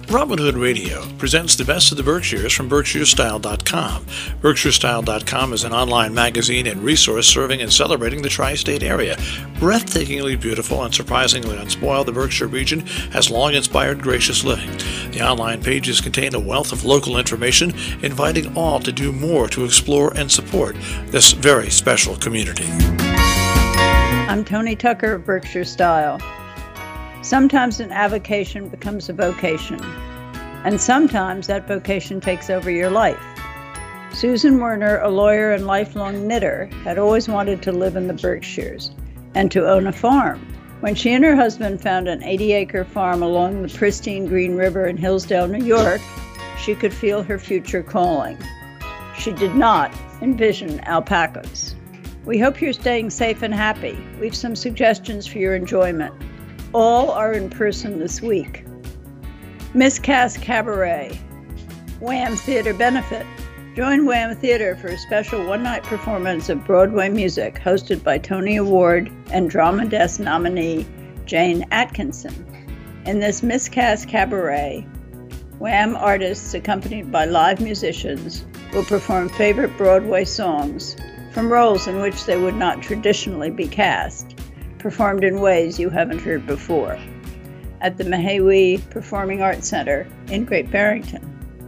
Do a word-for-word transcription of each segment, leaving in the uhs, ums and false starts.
Robin Hood Radio presents the best of the Berkshires from Berkshire Style dot com. Berkshire Style dot com is an online magazine and resource serving and celebrating the tri-state area. Breathtakingly beautiful and surprisingly unspoiled, the Berkshire region has long inspired gracious living. The online pages contain a wealth of local information, inviting all to do more to explore and support this very special community. I'm Tony Tucker of Berkshire Style. Sometimes an avocation becomes a vocation, and sometimes that vocation takes over your life. Susan Werner, a lawyer and lifelong knitter, had always wanted to live in the Berkshires and to own a farm. When she and her husband found an eighty-acre farm along the pristine Green River in Hillsdale, New York, she could feel her future calling. She did not envision alpacas. We hope you're staying safe and happy. We've some suggestions for your enjoyment. All are in person this week. Miscast Cabaret, Wham Theater Benefit. Join Wham Theater for a special one-night performance of Broadway music hosted by Tony Award and Drama Desk nominee Jane Atkinson. In this Miscast Cabaret, Wham artists accompanied by live musicians will perform favorite Broadway songs from roles in which they would not traditionally be cast, performed in ways you haven't heard before, at the Mahawi Performing Arts Center in Great Barrington.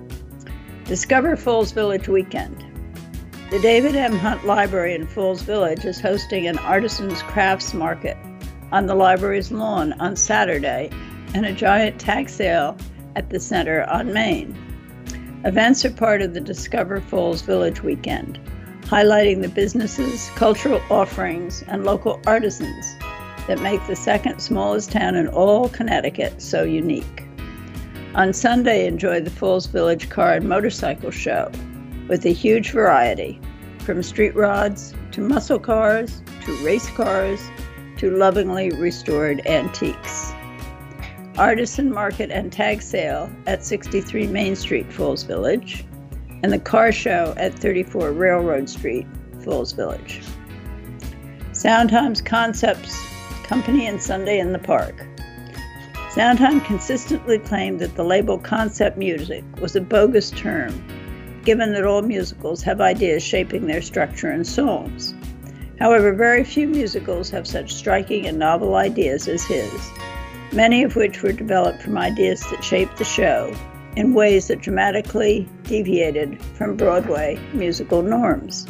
Discover Falls Village Weekend. The David M. Hunt Library in Falls Village is hosting an artisans' crafts market on the library's lawn on Saturday and a giant tag sale at the center on Main. Events are part of the Discover Falls Village Weekend, highlighting the businesses, cultural offerings, and local artisans that make the second smallest town in all Connecticut so unique. On Sunday, enjoy the Falls Village Car and Motorcycle Show with a huge variety, from street rods to muscle cars to race cars to lovingly restored antiques. Artisan Market and Tag Sale at sixty-three Main Street, Falls Village, and the Car Show at thirty-four Railroad Street, Falls Village. Soundtime's Concepts Company and Sunday in the Park. Soundtime consistently claimed that the label concept music was a bogus term, given that all musicals have ideas shaping their structure and songs. However, very few musicals have such striking and novel ideas as his, many of which were developed from ideas that shaped the show in ways that dramatically deviated from Broadway musical norms.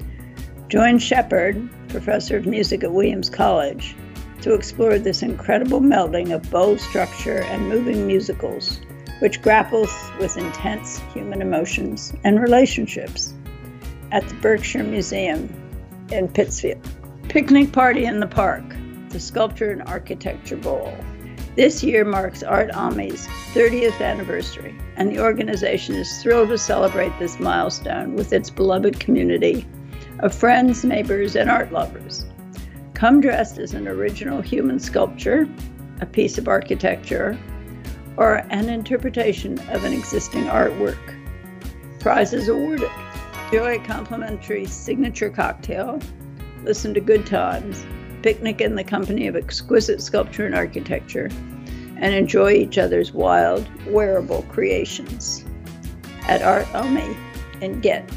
Join Shepard, professor of music at Williams College, to explore this incredible melding of bold structure and moving musicals, which grapples with intense human emotions and relationships, at the Berkshire Museum in Pittsfield. Picnic Party in the Park, the Sculpture and Architecture Bowl. This year marks Art Almy's thirtieth anniversary, and the organization is thrilled to celebrate this milestone with its beloved community of friends, neighbors, and art lovers. Come dressed as an original human sculpture, a piece of architecture, or an interpretation of an existing artwork. Prizes awarded. Enjoy a complimentary signature cocktail, listen to good times, picnic in the company of exquisite sculpture and architecture, and enjoy each other's wild, wearable creations. At Art Almy in Ghent.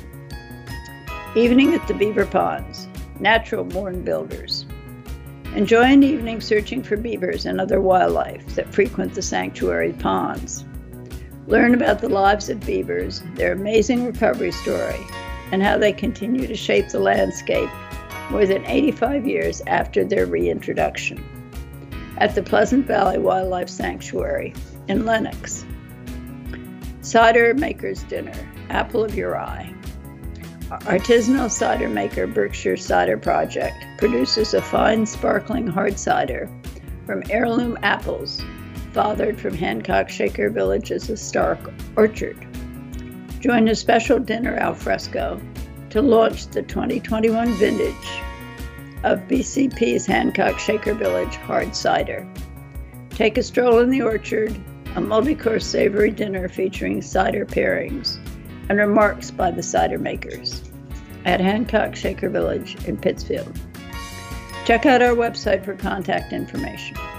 Evening at the Beaver Ponds, natural born builders. Enjoy an evening searching for beavers and other wildlife that frequent the sanctuary ponds. Learn about the lives of beavers, their amazing recovery story, and how they continue to shape the landscape more than eighty-five years after their reintroduction. At the Pleasant Valley Wildlife Sanctuary in Lenox. Cider Maker's Dinner, Apple of Your Eye. Artisanal cider maker Berkshire Cider Project produces a fine, sparkling hard cider from heirloom apples fathered from Hancock Shaker Village's historic orchard. Join a special dinner al fresco to launch the twenty twenty-one vintage of B C P's Hancock Shaker Village hard cider. Take a stroll in the orchard, a multi-course savory dinner featuring cider pairings and remarks by the cider makers at Hancock Shaker Village in Pittsfield. Check out our website for contact information.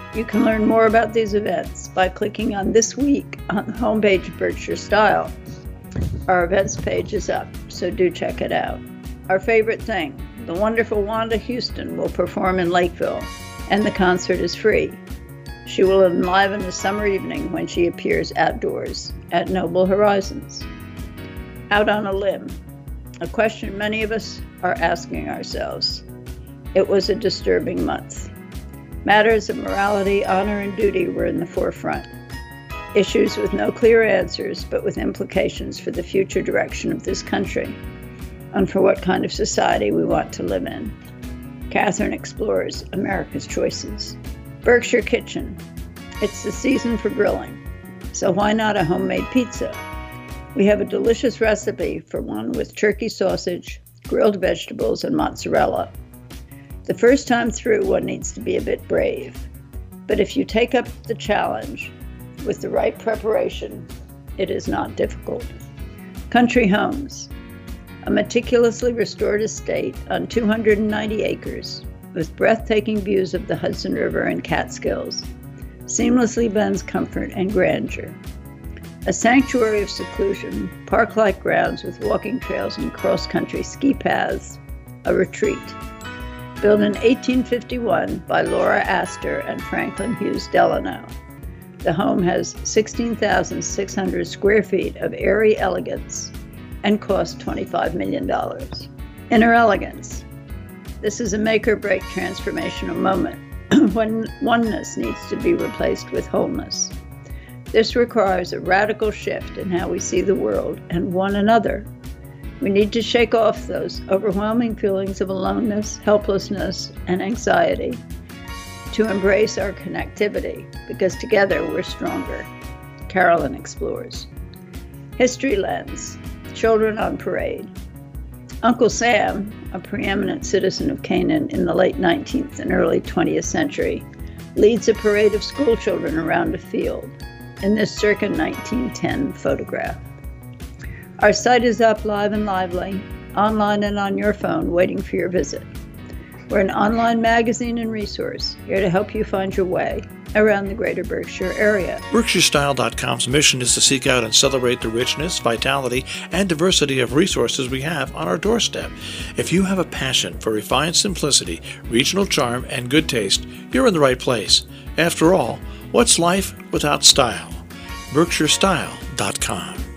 You can learn more about these events by clicking on This Week on the homepage of Berkshire Style. Our events page is up, so do check it out. Our favorite thing, the wonderful Wanda Houston will perform in Lakeville, and the concert is free. She will enliven the summer evening when she appears outdoors at Noble Horizons. Out on a limb, a question many of us are asking ourselves. It was a disturbing month. Matters of morality, honor, and duty were in the forefront. Issues with no clear answers, but with implications for the future direction of this country and for what kind of society we want to live in. Catherine explores America's choices. Berkshire Kitchen. It's the season for grilling, so why not a homemade pizza? We have a delicious recipe for one with turkey sausage, grilled vegetables, and mozzarella. The first time through, one needs to be a bit brave, but if you take up the challenge with the right preparation, it is not difficult. Country Homes, a meticulously restored estate on two hundred ninety acres with breathtaking views of the Hudson River and Catskills, seamlessly blends comfort and grandeur. A sanctuary of seclusion, park-like grounds with walking trails and cross-country ski paths, a retreat. Built in eighteen fifty-one by Laura Astor and Franklin Hughes Delano. The home has sixteen thousand six hundred square feet of airy elegance and cost twenty-five million dollars. Inner elegance. This is a make-or-break transformational moment when oneness needs to be replaced with wholeness. This requires a radical shift in how we see the world and one another. We need to shake off those overwhelming feelings of aloneness, helplessness, and anxiety to embrace our connectivity, because together we're stronger. Carolyn explores. History lens. Children on parade. Uncle Sam, a preeminent citizen of Canaan in the late nineteenth and early twentieth century, leads a parade of schoolchildren around a field in this circa nineteen ten photograph. Our site is up live and lively, online and on your phone, waiting for your visit. We're an online magazine and resource here to help you find your way around the greater Berkshire area. Berkshire Style dot com's mission is to seek out and celebrate the richness, vitality, and diversity of resources we have on our doorstep. If you have a passion for refined simplicity, regional charm, and good taste, you're in the right place. After all, what's life without style? Berkshire Style dot com